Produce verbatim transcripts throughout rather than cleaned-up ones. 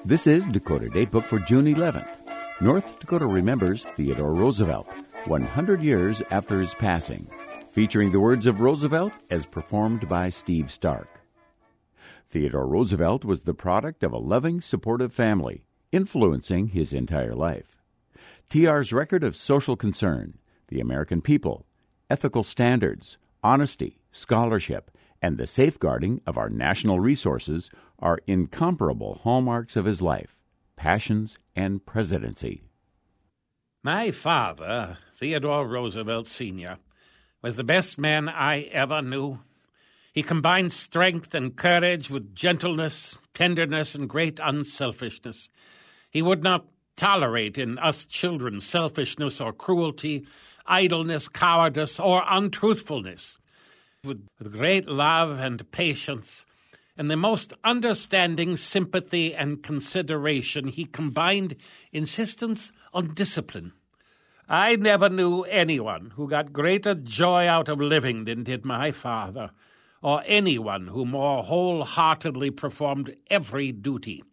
This is Dakota Datebook for June eleventh. North Dakota remembers Theodore Roosevelt, one hundred years after his passing, featuring the words of Roosevelt as performed by Steve Stark. Theodore Roosevelt was the product of a loving, supportive family, influencing his entire life. T R's record of social concern, the American people, ethical standards, honesty, scholarship, and the safeguarding of our national resources are incomparable hallmarks of his life, passions, and presidency. My father, Theodore Roosevelt Senior, was the best man I ever knew. He combined strength and courage with gentleness, tenderness, and great unselfishness. He would not tolerate in us children selfishness or cruelty, idleness, cowardice, or untruthfulness. With, with great love and patience and the most understanding sympathy and consideration, he combined insistence on discipline. I never knew anyone who got greater joy out of living than did my father, or anyone who more wholeheartedly performed every duty.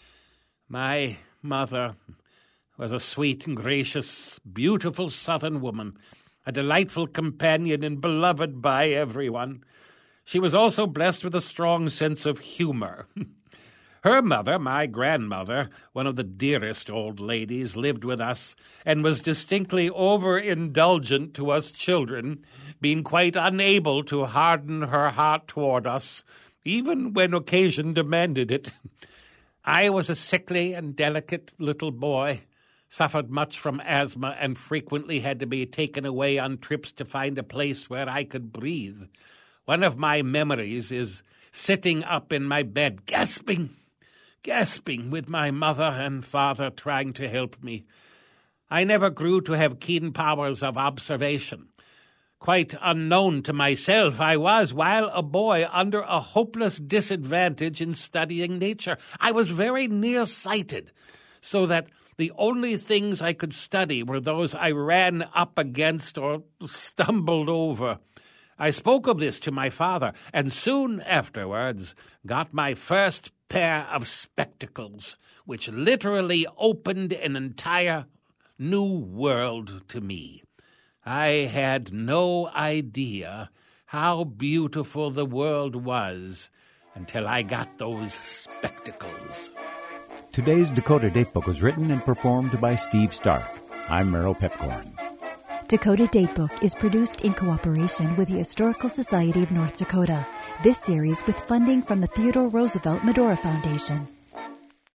My mother was a sweet and gracious, beautiful Southern woman, a delightful companion and beloved by everyone. She was also blessed with a strong sense of humor. Her mother, my grandmother, one of the dearest old ladies, lived with us and was distinctly overindulgent to us children, being quite unable to harden her heart toward us, even when occasion demanded it. I was a sickly and delicate little boy, suffered much from asthma, and frequently had to be taken away on trips to find a place where I could breathe. One of my memories is sitting up in my bed, gasping, gasping, with my mother and father trying to help me. I never grew to have keen powers of observation. Quite unknown to myself, I was, while a boy, under a hopeless disadvantage in studying nature. I was very nearsighted, so that the only things I could study were those I ran up against or stumbled over. I spoke of this to my father, and soon afterwards got my first pair of spectacles, which literally opened an entire new world to me. I had no idea how beautiful the world was until I got those spectacles. Today's Dakota Datebook was written and performed by Steve Stark. I'm Merrill Pepcorn. Dakota Datebook is produced in cooperation with the Historical Society of North Dakota. This series with funding from the Theodore Roosevelt Medora Foundation.